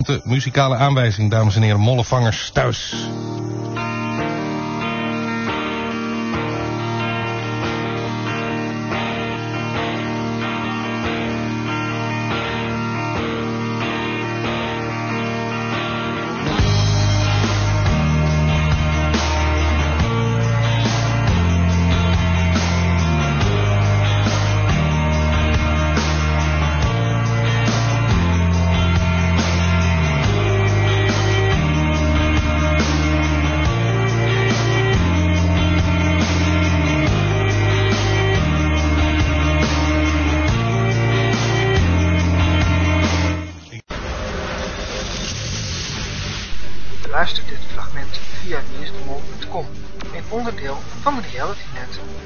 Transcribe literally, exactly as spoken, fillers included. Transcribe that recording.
De muzikale aanwijzing, dames en heren, mollevangers thuis. Luister dit fragment via nieuwsdemol punt com, een onderdeel van RealityNet.